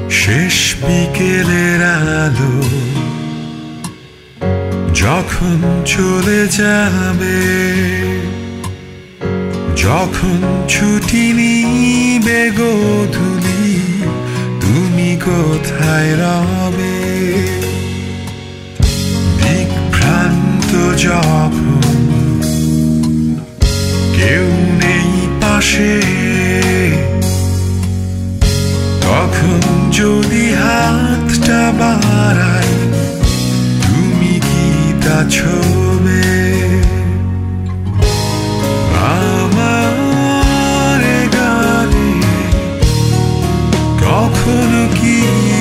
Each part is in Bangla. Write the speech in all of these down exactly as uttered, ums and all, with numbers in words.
শেষ বিকেলের আলো যখন চলে যাবে, যখন ছুটি নিবে গোধূলি, তুমি কোথায় রবে? বিভ্রান্ত যখন কেউ নেই পাশে, তখন যদি হাতটা বাড়াই, তুমি কি তা ছোঁবে? আমার গানে কখনো কি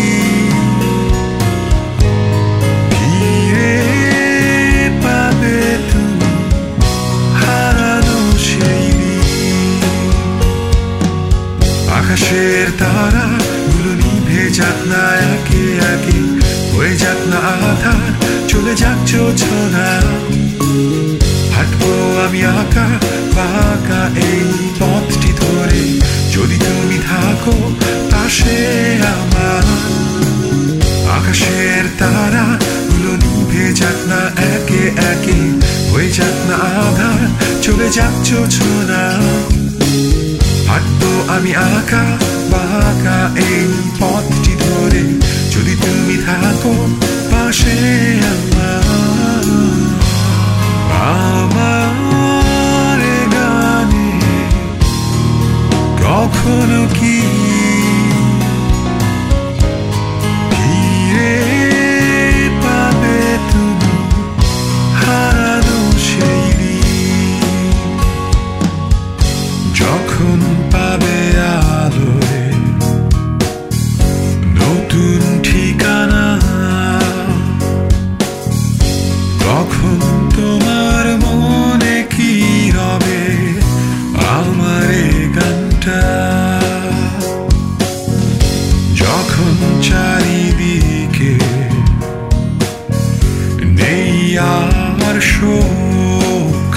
ফিরে পাবে তুমি হারানো সেই দিন? আকাশের তারা গুলো নিভে যাক না একে একে, হয়ে যাক না আধার, চলে যাক জোছনা। হাঁটবো আমি আঁকা বাঁকা এই পথটি ধরে, যদি তুমি থাকো পাশে আমার। আকাশের তারা গুলো নিভে যাক না একে একে, হয়ে যাক না আধার, চলে যাক জোছনা। হাঁটবো আমি আঁকা বাঁকা এই পথটি ধরে, যদি তুমি থাকো পাশে আমার। আমার গানে কখনো কি ফিরে পাবে তুমি হারানো সেই দিন? যখন পাবে আলোয় নতুন ঠিকানা, তখন তোমার মনে কি হবে আমার এই গানটা? যখন চারিদিকে নেই আর শোক,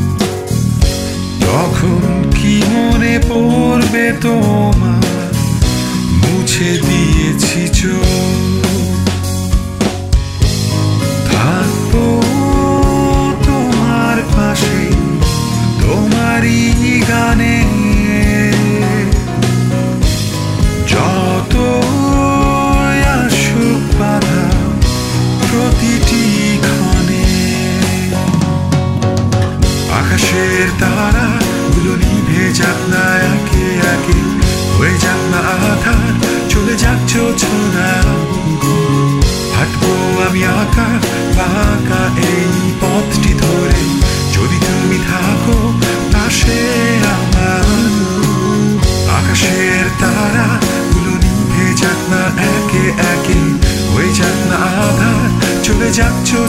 তখন কি মনে পড়বে তোমার মুছে দিয়েছি চোখ? থাকবো তোমার পাশে তোমারই গানে, যত আসুক বাধা প্রতিটি ক্ষণে। আকাশের তারা গুলো নিভে যাক না একে একে, হয়ে যাক না আধার, চলে যাক জোছনা। হাঁটবো আমি আঁকা বাঁকা এই পথটি ধরে, যদি তুমি থাকো পাশে আমার। আকাশের তারা গুলো নিভে যাক না একে একে, হয়ে যাক না আধার, চলে যাক